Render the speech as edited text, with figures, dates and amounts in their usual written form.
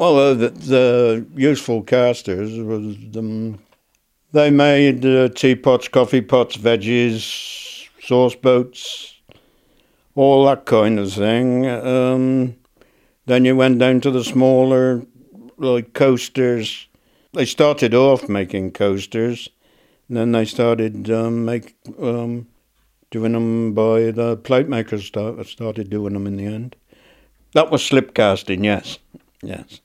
Well, the useful casters was they made teapots, coffee pots, veggies, sauce boats, all that kind of thing. Then you went down to the smaller, like coasters. They started off making coasters, and then they started doing them by the plate makers. Started doing them in the end. That was slip casting, yes, yes.